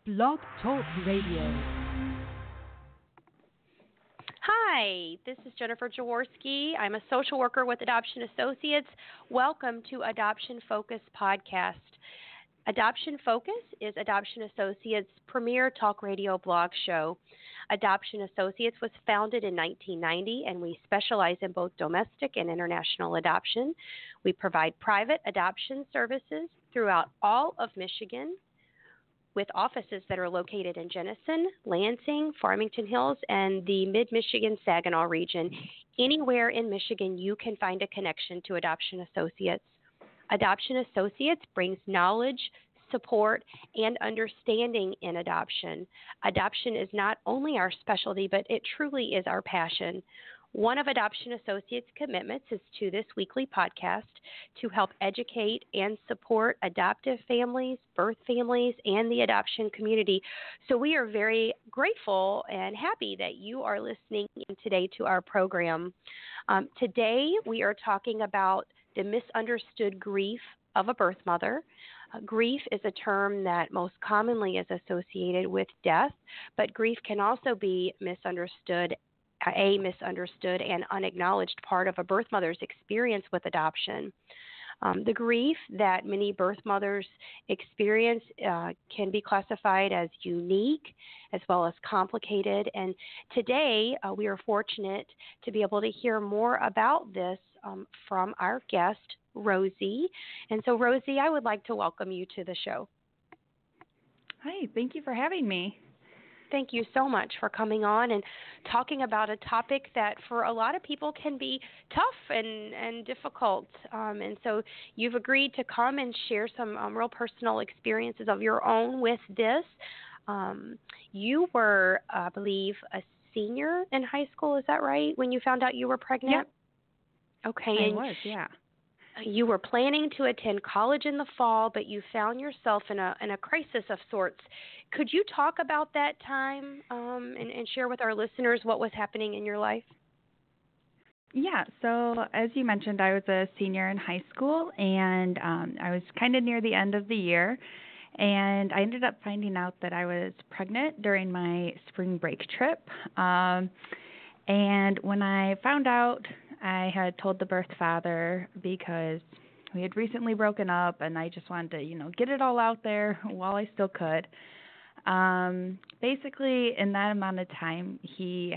Blog Talk Radio. Hi, this is Jennifer Jaworski. I'm a social worker with Adoption Associates. Welcome to Adoption Focus Podcast. Adoption Focus is Adoption Associates' premier talk radio blog show. Adoption Associates was founded in 1990, and we specialize in both domestic and international adoption. We provide private adoption services throughout all of Michigan, with offices that are located in Jenison, Lansing, Farmington Hills, and the mid-Michigan Saginaw region. Anywhere in Michigan, you can find a connection to Adoption Associates. Adoption Associates brings knowledge, support, and understanding in adoption. Adoption is not only our specialty, but it truly is our passion. One of Adoption Associates' commitments is to this weekly podcast to help educate and support adoptive families, birth families, and the adoption community. So we are very grateful and happy that you are listening in today to our program. Today we are talking about the misunderstood grief of a birth mother. Grief is a term that most commonly is associated with death, but grief can also be misunderstood and unacknowledged part of a birth mother's experience with adoption. The grief that many birth mothers experience can be classified as unique as well as complicated. And today we are fortunate to be able to hear more about this from our guest, Rosie. And so, Rosie, I would like to welcome you to the show. Hi, thank you for having me. Thank you so much for coming on and talking about a topic that for a lot of people can be tough and difficult. And so you've agreed to come and share some real personal experiences of your own with this. You were, I believe, a senior in high school. Is that right, when you found out you were pregnant? Yep. Okay. I was, yeah. You were planning to attend college in the fall, but you found yourself in a crisis of sorts. Could you talk about that time and share with our listeners what was happening in your life? Yeah, so as you mentioned, I was a senior in high school, and I was kind of near the end of the year, and I ended up finding out that I was pregnant during my spring break trip. And when I found out, I had told the birth father because we had recently broken up, and I just wanted to, get it all out there while I still could. Basically, in that amount of time, he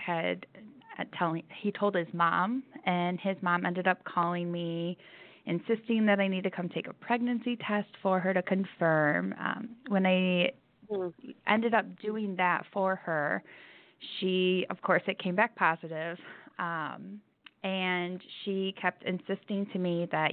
told his mom, and his mom ended up calling me, insisting that I need to come take a pregnancy test for her to confirm. When I ended up doing that for her, of course, it came back positive. And she kept insisting to me that,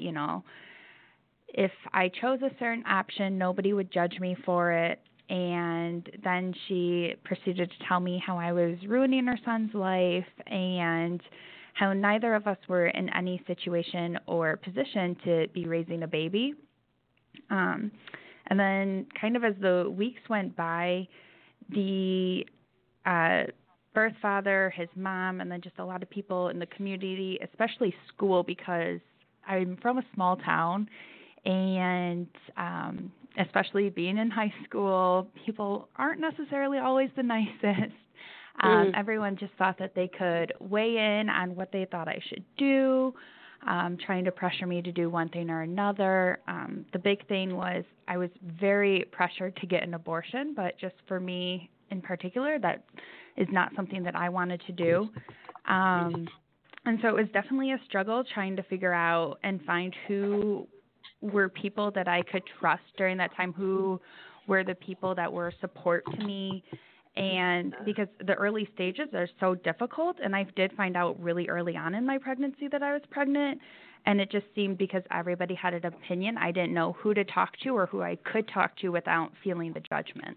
if I chose a certain option, nobody would judge me for it. And then she proceeded to tell me how I was ruining her son's life and how neither of us were in any situation or position to be raising a baby. And then kind of as the weeks went by, the birth father, his mom, and then just a lot of people in the community, especially school, because I'm from a small town, and especially being in high school, people aren't necessarily always the nicest. Everyone just thought that they could weigh in on what they thought I should do, trying to pressure me to do one thing or another. The big thing was I was very pressured to get an abortion, but just for me in particular, that is not something that I wanted to do. And so it was definitely a struggle trying to figure out and find who were people that I could trust during that time, who were the people that were support to me. And because the early stages are so difficult, and I did find out really early on in my pregnancy that I was pregnant, and it just seemed because everybody had an opinion, I didn't know who to talk to or who I could talk to without feeling the judgment.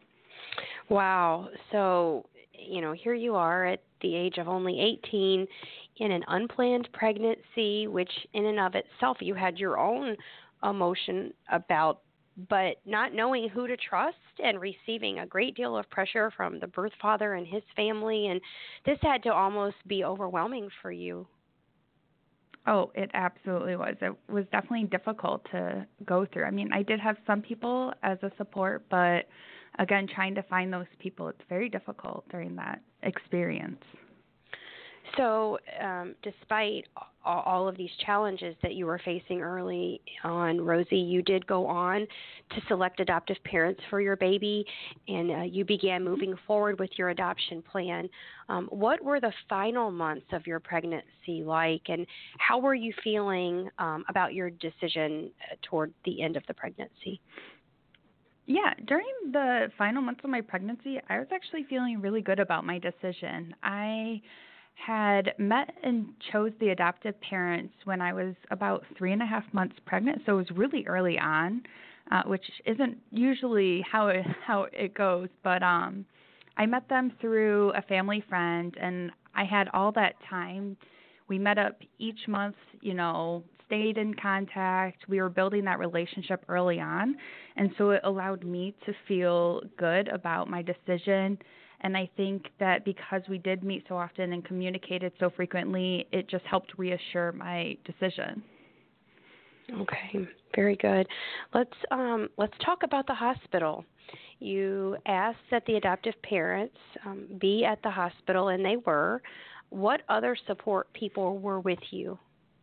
Wow. So, here you are at the age of only 18 in an unplanned pregnancy, which in and of itself you had your own emotion about, but not knowing who to trust and receiving a great deal of pressure from the birth father and his family. And this had to almost be overwhelming for you. Oh, it absolutely was. It was definitely difficult to go through. I mean, I did have some people as a support, but again, trying to find those people, it's very difficult during that experience. So, despite all of these challenges that you were facing early on, Rosie, you did go on to select adoptive parents for your baby, and you began moving forward with your adoption plan. What were the final months of your pregnancy like, and how were you feeling about your decision toward the end of the pregnancy? Yeah, during the final months of my pregnancy, I was actually feeling really good about my decision. I had met and chose the adoptive parents when I was about 3.5 months pregnant, so it was really early on, which isn't usually how it goes. But I met them through a family friend, and I had all that time. We met up each month, stayed in contact. We were building that relationship early on, and so it allowed me to feel good about my decision. And I think that because we did meet so often and communicated so frequently, it just helped reassure my decision. Okay, very good. Let's talk about the hospital. You asked that the adoptive parents be at the hospital, and they were. What other support people were with you?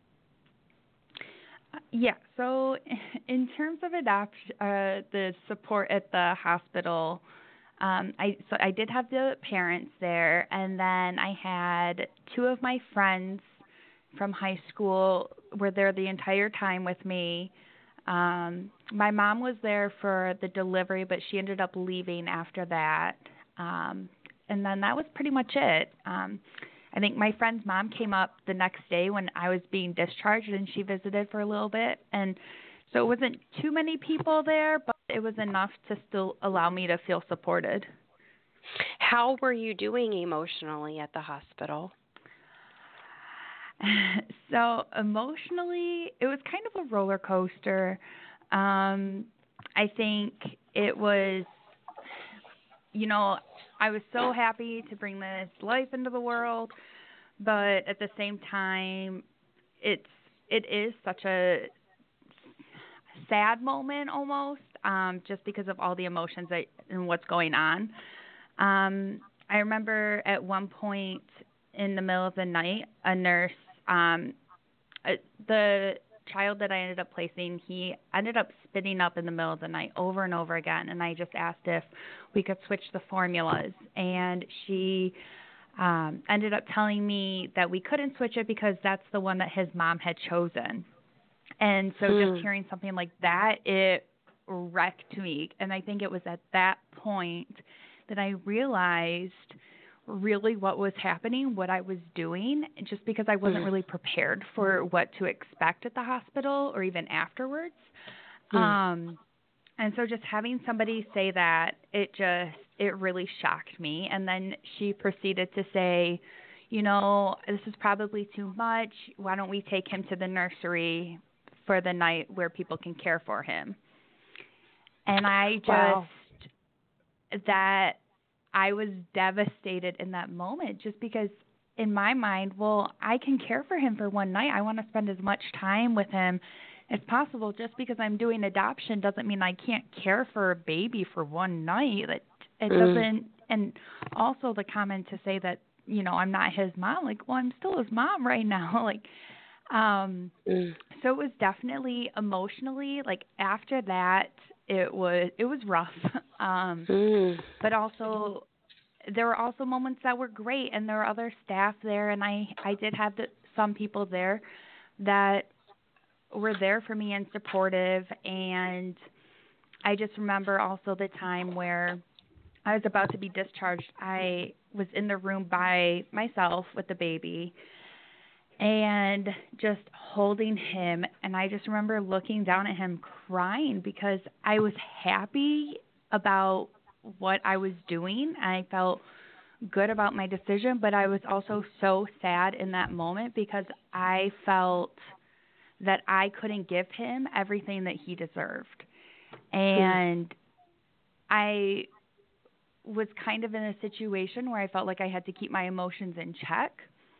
Yeah, so in terms of the support at the hospital, I did have the parents there, and then I had two of my friends from high school were there the entire time with me. My mom was there for the delivery, but she ended up leaving after that. And then that was pretty much it. I think my friend's mom came up the next day when I was being discharged, and she visited for a little bit. And so it wasn't too many people there, but it was enough to still allow me to feel supported. How were you doing emotionally at the hospital? So emotionally, it was kind of a roller coaster. I think it was, I was so happy to bring this life into the world, but at the same time, it is such a sad moment almost, just because of all the emotions and what's going on. I remember at one point in the middle of the night, a nurse, the child that I ended up placing, he ended up spitting up in the middle of the night over and over again, and I just asked if we could switch the formulas, and she ended up telling me that we couldn't switch it because that's the one that his mom had chosen. And so just hearing something like that, it wrecked me, and I think it was at that point that I realized really what was happening, what I was doing, just because I wasn't really prepared for what to expect at the hospital or even afterwards. And so just having somebody say that, it really shocked me. And then she proceeded to say, this is probably too much. Why don't we take him to the nursery for the night where people can care for him? And I was devastated in that moment, just because in my mind, well, I can care for him for one night. I want to spend as much time with him as possible. Just because I'm doing adoption doesn't mean I can't care for a baby for one night. It doesn't. And also the comment to say that, I'm not his mom, like, well, I'm still his mom right now. So it was definitely emotionally, like, after that, it was rough. But also there were also moments that were great, and there were other staff there, and I did have some people there that were there for me and supportive. And I just remember also the time where I was about to be discharged. I was in the room by myself with the baby and just holding him, and I just remember looking down at him crying because I was happy about what I was doing. I felt good about my decision, but I was also so sad in that moment because I felt that I couldn't give him everything that he deserved. And I was kind of in a situation where I felt like I had to keep my emotions in check.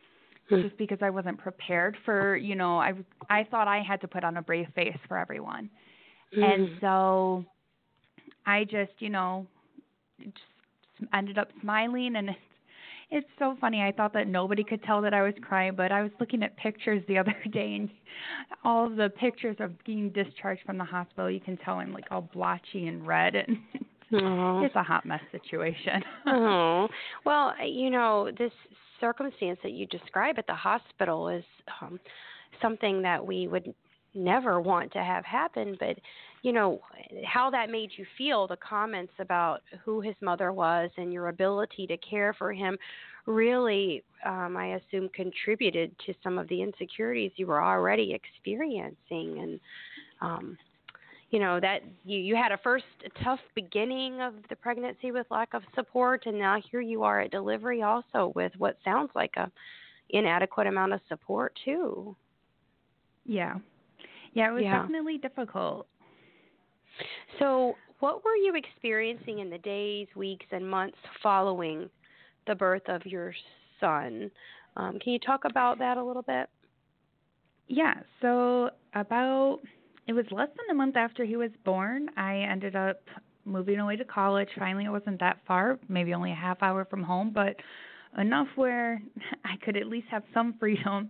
just because I wasn't prepared for, I thought I had to put on a brave face for everyone. And so I just, just ended up smiling, and it's so funny. I thought that nobody could tell that I was crying, but I was looking at pictures the other day, and all of the pictures of being discharged from the hospital, you can tell I'm like all blotchy and red, and it's a hot mess situation. Oh, well, this circumstance that you describe at the hospital is something that we would never want to have happen, but how that made you feel, the comments about who his mother was and your ability to care for him really, I assume, contributed to some of the insecurities you were already experiencing. And that you had a tough beginning of the pregnancy with lack of support, and now here you are at delivery also with what sounds like a inadequate amount of support too. Yeah, it was definitely difficult. So what were you experiencing in the days, weeks, and months following the birth of your son? Can you talk about that a little bit? Yeah, so it was less than a month after he was born, I ended up moving away to college. Finally, it wasn't that far, maybe only a half hour from home, but enough where I could at least have some freedom.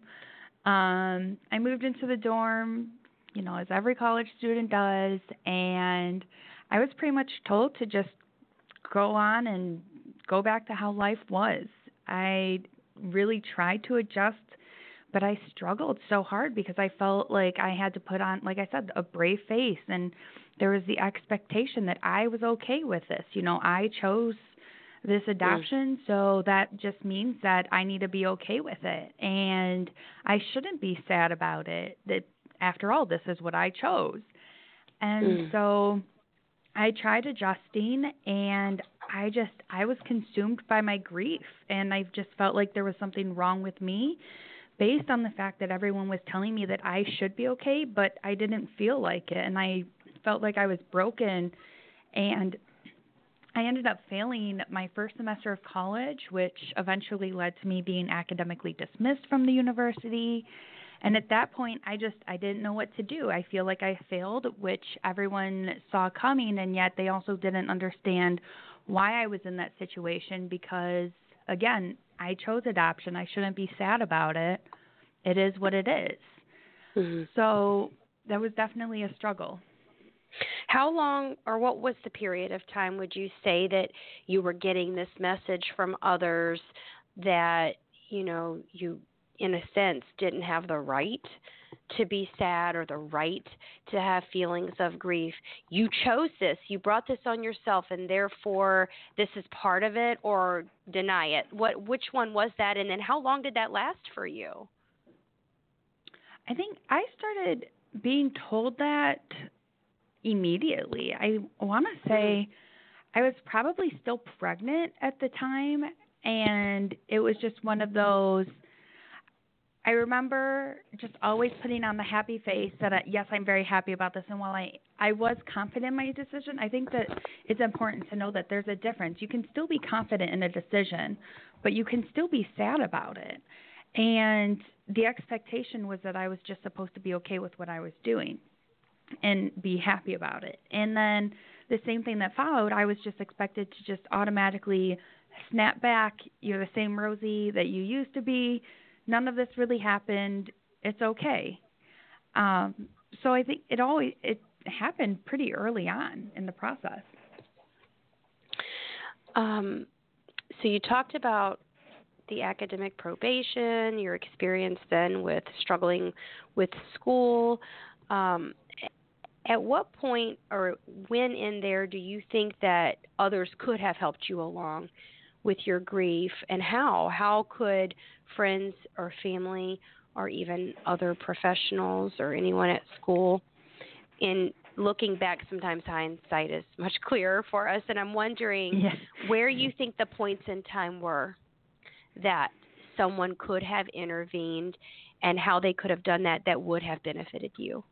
I moved into the dorm, as every college student does, and I was pretty much told to just go on and go back to how life was. I really tried to adjust, but I struggled so hard because I felt like I had to put on, like I said, a brave face, and there was the expectation that I was okay with this. I chose this adoption, so that just means that I need to be okay with it, and I shouldn't be sad about it. That after all, this is what I chose. And so I tried adjusting, and I was consumed by my grief, and I just felt like there was something wrong with me based on the fact that everyone was telling me that I should be okay, but I didn't feel like it, and I felt like I was broken. And I ended up failing my first semester of college, which eventually led to me being academically dismissed from the university. And at that point, I didn't know what to do. I feel like I failed, which everyone saw coming, and yet they also didn't understand why I was in that situation because, again, I chose adoption. I shouldn't be sad about it. It is what it is. So that was definitely a struggle. How long, or what was the period of time, would you say that you were getting this message from others that, you, in a sense, didn't have the right to be sad or the right to have feelings of grief? You chose this. You brought this on yourself, and therefore this is part of it, or deny it. Which one was that, and then how long did that last for you? I think I started being told that immediately. I want to say I was probably still pregnant at the time, and it was just one of those. I remember just always putting on the happy face that, yes, I'm very happy about this. And while I was confident in my decision, I think that it's important to know that there's a difference. You can still be confident in a decision, but you can still be sad about it. And the expectation was that I was just supposed to be okay with what I was doing and be happy about it. And then the same thing that followed, I was just expected to just automatically snap back. You're the same Rosie that you used to be. None of this really happened. It's okay. So I think it happened pretty early on in the process. So you talked about the academic probation, your experience then with struggling with school. At what point or when in there do you think that others could have helped you along with your grief, and how? How could friends or family or even other professionals or anyone at school, in looking back, sometimes hindsight is much clearer for us, and I'm wondering where you think the points in time were that someone could have intervened and how they could have done that would have benefited you.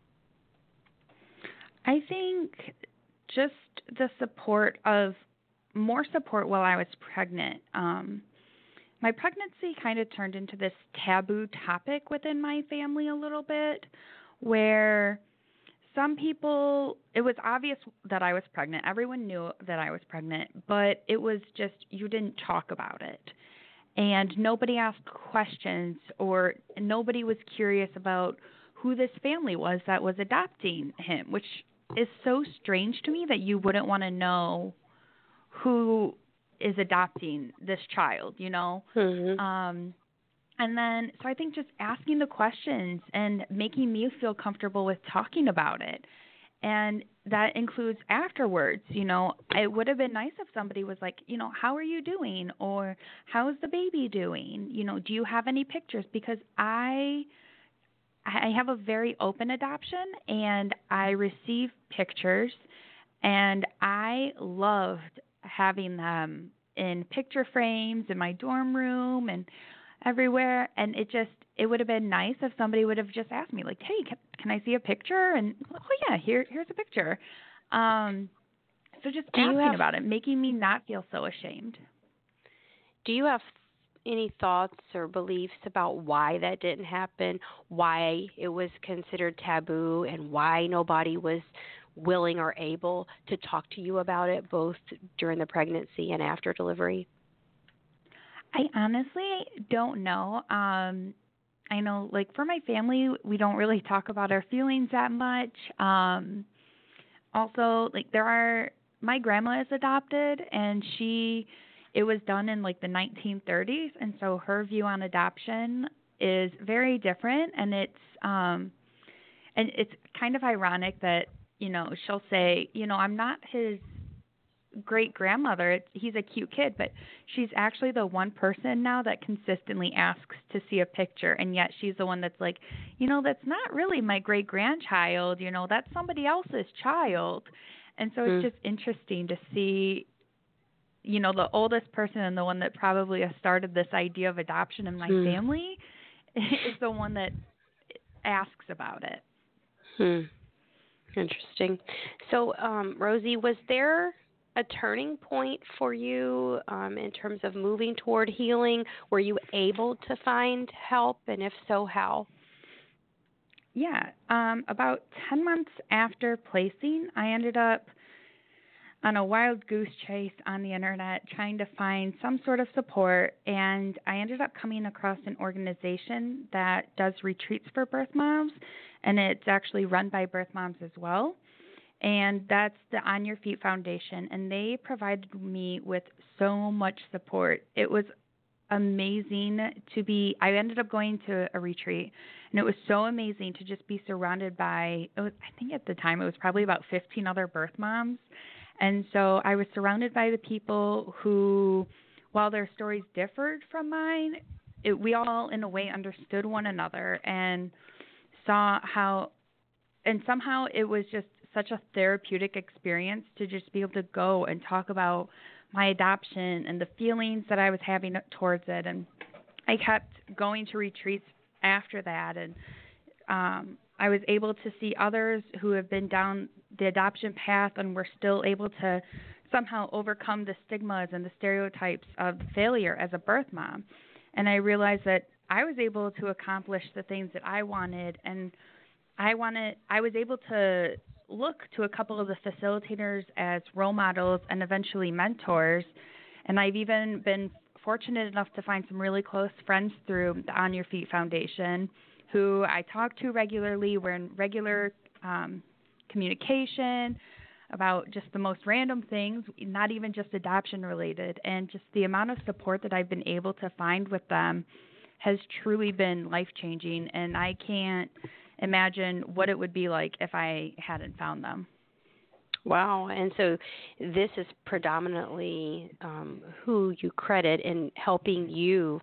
I think just the more support while I was pregnant. my pregnancy kind of turned into this taboo topic within my family a little bit, where some people, it was obvious that I was pregnant. Everyone knew that I was pregnant, but it was just, you didn't talk about it. And nobody asked questions, or nobody was curious about who this family was that was adopting him, which is so strange to me that you wouldn't want to know who is adopting this child, you know? Mm-hmm. And then, so I think just asking the questions and making me feel comfortable with talking about it. And that includes afterwards, you know, it would have been nice if somebody was like, you know, how are you doing? Or how's the baby doing? You know, do you have any pictures? Because I have a very open adoption, and I receive pictures, and I loved having them in picture frames in my dorm room and everywhere. And it would have been nice if somebody would have just asked me, like, hey, can I see a picture? And, oh yeah, here's a picture. So just asking about it, making me not feel so ashamed. Do you have any thoughts or beliefs about why that didn't happen, why it was considered taboo, and why nobody was willing or able to talk to you about it, both during the pregnancy and after delivery? I honestly don't know. I know, like, for my family, we don't really talk about our feelings that much. Also, like, my grandma is adopted, and it was done in, like, the 1930s, and so her view on adoption is very different, and it's kind of ironic that, you know, she'll say, you know, I'm not his great-grandmother. He's a cute kid, but she's actually the one person now that consistently asks to see a picture, and yet she's the one that's like, you know, that's not really my great-grandchild, you know, that's somebody else's child. And so it's just interesting to see, you know, the oldest person and the one that probably has started this idea of adoption in my family is the one that asks about it. Interesting. So, Rosie, was there a turning point for you in terms of moving toward healing? Were you able to find help, and if so, how? Yeah. About 10 months after placing, I ended up on a wild goose chase on the internet trying to find some sort of support, and I ended up coming across an organization that does retreats for birth moms, and it's actually run by birth moms as well. And that's the On Your Feet Foundation, and they provided me with so much support. It was amazing I ended up going to a retreat, and it was so amazing to just be surrounded by, I think at the time it was probably about 15 other birth moms. And so I was surrounded by the people who, while their stories differed from mine, we all in a way understood one another and saw how, and somehow it was just such a therapeutic experience to just be able to go and talk about my adoption and the feelings that I was having towards it. And I kept going to retreats after that, and I was able to see others who have been down the adoption path and were still able to somehow overcome the stigmas and the stereotypes of failure as a birth mom. And I realized that I was able to accomplish the things that I wanted, and I was able to look to a couple of the facilitators as role models and eventually mentors. And I've even been fortunate enough to find some really close friends through the On Your Feet Foundation who I talk to regularly. We're in regular communication about just the most random things, not even just adoption related. And just the amount of support that I've been able to find with them has truly been life-changing, and I can't imagine what it would be like if I hadn't found them. Wow. And so this is predominantly who you credit in helping you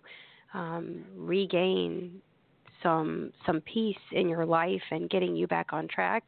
regain some peace in your life and getting you back on track.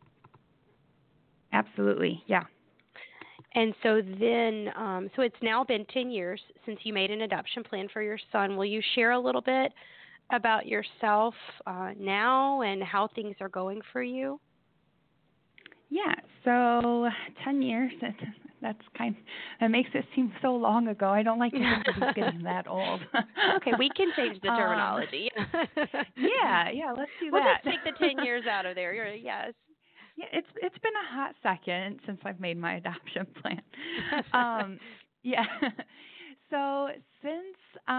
Absolutely, yeah. And so then, so it's now been 10 years since you made an adoption plan for your son. Will you share a little bit about yourself now and how things are going for you? Yeah, so 10 years, that makes it seem so long ago. I don't like to think that he's getting that old. Okay, we can change the terminology. Yeah, let's do we'll that. just take the 10 years out of there. Yes. Yeah, it's been a hot second since I've made my adoption plan. Yeah. So since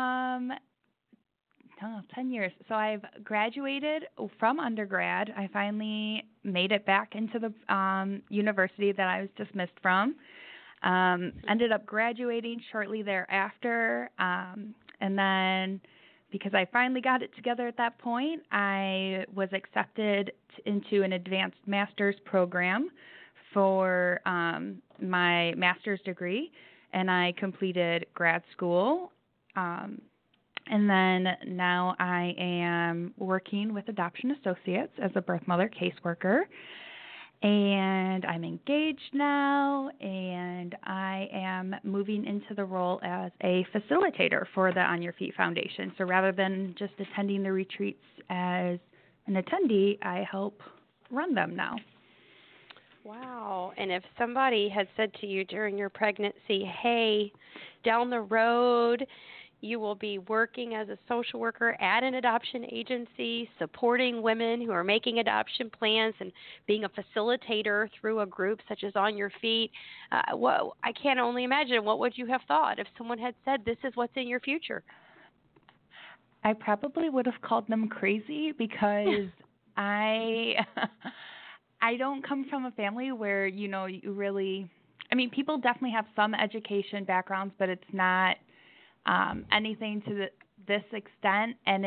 10 years. So I've graduated from undergrad. I finally made it back into the university that I was dismissed from. Ended up graduating shortly thereafter. And then because I finally got it together at that point, I was accepted into an advanced master's program for my master's degree, and I completed grad school. And then now I am working with Adoption Associates as a birth mother caseworker. And I'm engaged now, and I am moving into the role as a facilitator for the On Your Feet Foundation. So rather than just attending the retreats as an attendee, I help run them now. Wow. And if somebody had said to you during your pregnancy, hey, down the road, you will be working as a social worker at an adoption agency, supporting women who are making adoption plans and being a facilitator through a group such as On Your Feet. I can't only imagine, what would you have thought if someone had said this is what's in your future? I probably would have called them crazy because I don't come from a family where, you really, people definitely have some education backgrounds, but it's not anything to this extent, and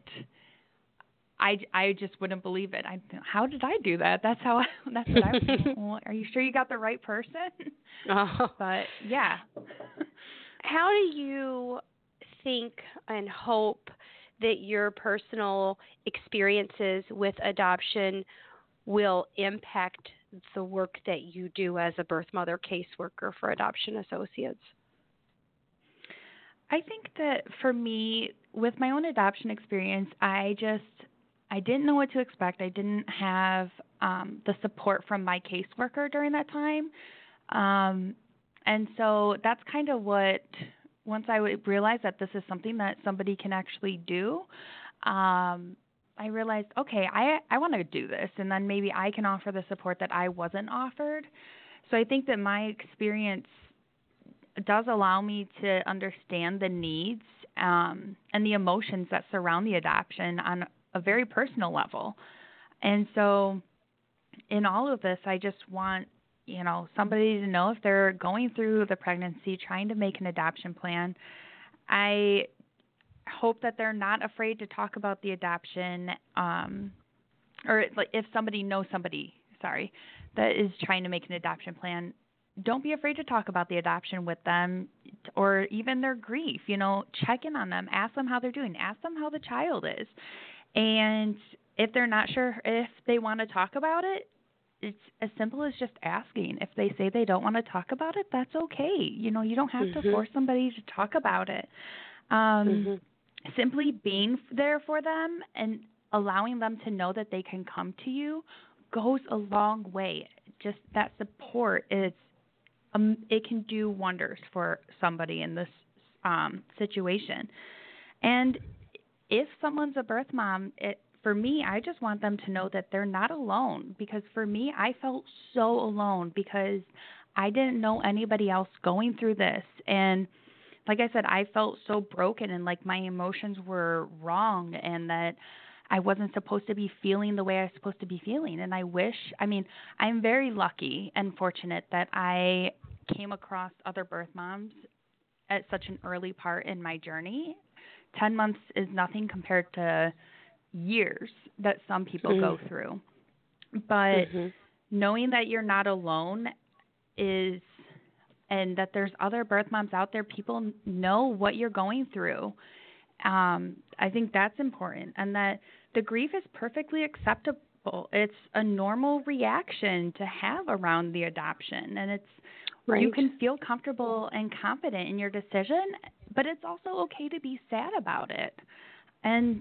I just wouldn't believe it. How did I do that? That's what I was thinking. Well, are you sure you got the right person? Oh. But yeah. How do you think and hope that your personal experiences with adoption will impact the work that you do as a birth mother caseworker for Adoption Associates? I think that for me, with my own adoption experience, I didn't know what to expect. I didn't have the support from my caseworker during that time. And so that's kind of what, once I realized that this is something that somebody can actually do, I realized, okay, I want to do this, and then maybe I can offer the support that I wasn't offered. So I think that my experience does allow me to understand the needs and the emotions that surround the adoption on a very personal level. And so in all of this, I just want, somebody to know if they're going through the pregnancy, trying to make an adoption plan. I hope that they're not afraid to talk about the adoption, or like if somebody knows somebody, that is trying to make an adoption plan, don't be afraid to talk about the adoption with them, or even their grief. Check in on them, ask them how they're doing, ask them how the child is. And if they're not sure if they want to talk about it, it's as simple as just asking. If they say they don't want to talk about it, that's okay. You don't have to force somebody to talk about it. Simply being there for them and allowing them to know that they can come to you goes a long way. Just that support is it can do wonders for somebody in this situation. And if someone's a birth mom, for me, I just want them to know that they're not alone, because for me, I felt so alone because I didn't know anybody else going through this. And like I said, I felt so broken, and like my emotions were wrong, and that I wasn't supposed to be feeling the way I was supposed to be feeling. And I'm very lucky and fortunate that I came across other birth moms at such an early part in my journey. 10 months is nothing compared to years that some people go through. But knowing that you're not alone and that there's other birth moms out there, people know what you're going through. I think that's important, and that the grief is perfectly acceptable. It's a normal reaction to have around the adoption, and you can feel comfortable and confident in your decision, but it's also okay to be sad about it. And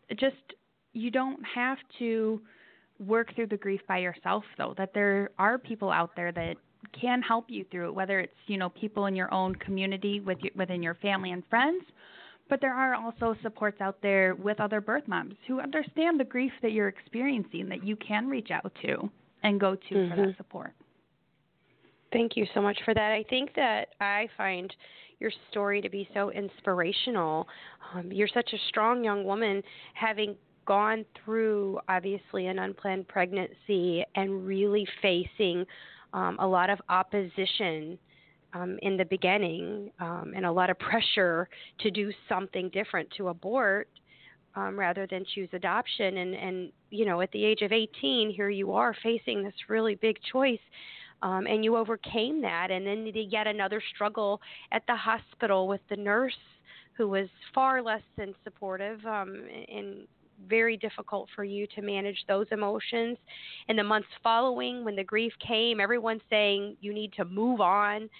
you don't have to work through the grief by yourself, though, that there are people out there that can help you through it, whether it's, people in your own community within your family and friends. But there are also supports out there with other birth moms who understand the grief that you're experiencing that you can reach out to and go to for that support. Thank you so much for that. I think that I find your story to be so inspirational. You're such a strong young woman, having gone through, obviously, an unplanned pregnancy and really facing a lot of opposition in the beginning, and a lot of pressure to do something different, to abort rather than choose adoption. And at the age of 18, here you are facing this really big choice. And you overcame that, and then yet another struggle at the hospital with the nurse who was far less than supportive, and very difficult for you to manage those emotions. In the months following, when the grief came, everyone's saying you need to move on.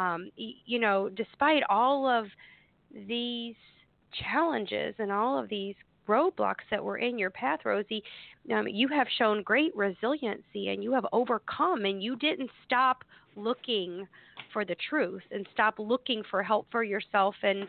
Despite all of these challenges and all of these roadblocks that were in your path, Rosie, you have shown great resiliency, and you have overcome, and you didn't stop looking for the truth and stop looking for help for yourself. And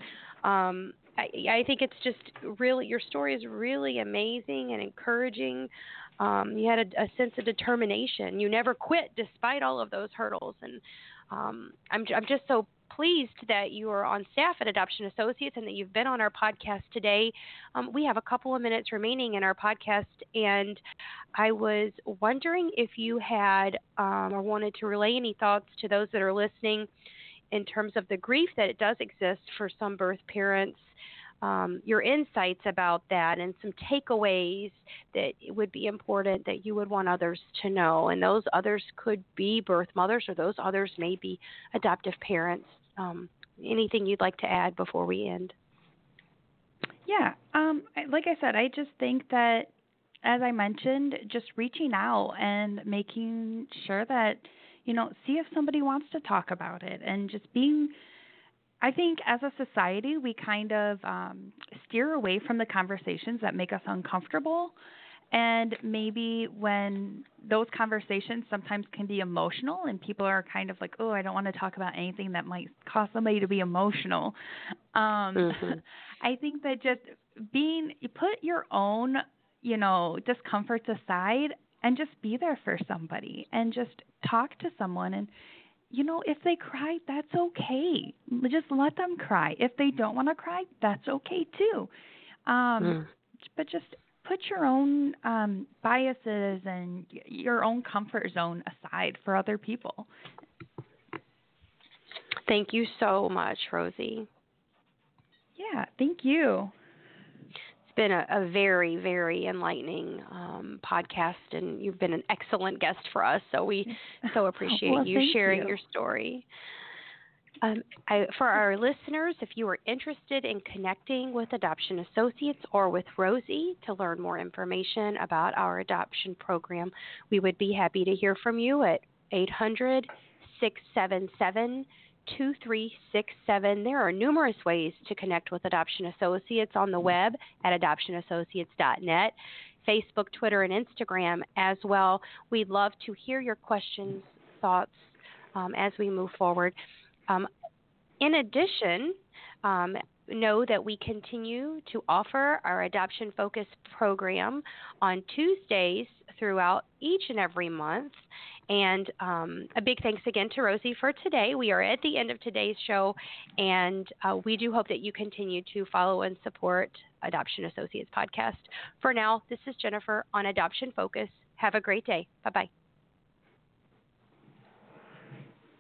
I think it's just really, your story is really amazing and encouraging. You had a sense of determination. You never quit despite all of those hurdles. And I'm just so pleased that you are on staff at Adoption Associates and that you've been on our podcast today. We have a couple of minutes remaining in our podcast, and I was wondering if you had or wanted to relay any thoughts to those that are listening in terms of the grief that it does exist for some birth parents, your insights about that, and some takeaways that would be important that you would want others to know. And those others could be birth mothers, or those others may be adoptive parents. Anything you'd like to add before we end? Yeah. Like I said, I just think that, as I mentioned, just reaching out and making sure that, see if somebody wants to talk about it, and just being, I think as a society, we kind of steer away from the conversations that make us uncomfortable. And maybe when those conversations sometimes can be emotional, and people are kind of like, oh, I don't want to talk about anything that might cause somebody to be emotional. I think that just put your own, discomforts aside and just be there for somebody and just talk to someone. And, if they cry, that's okay. Just let them cry. If they don't want to cry, that's okay too. But just put your own biases and your own comfort zone aside for other people. Thank you so much, Rosie. Yeah, thank you. It's been a very, very enlightening podcast, and you've been an excellent guest for us. So we so appreciate you sharing your story. For our listeners, if you are interested in connecting with Adoption Associates or with Rosie to learn more information about our adoption program, we would be happy to hear from you at 800-677-2367. There are numerous ways to connect with Adoption Associates on the web at adoptionassociates.net, Facebook, Twitter, and Instagram as well. We'd love to hear your questions, thoughts as we move forward. In addition, know that we continue to offer our Adoption Focus program on Tuesdays throughout each and every month. And a big thanks again to Rosie for today. We are at the end of today's show, and we do hope that you continue to follow and support Adoption Associates podcast. For now, this is Jennifer on Adoption Focus. Have a great day. Bye-bye.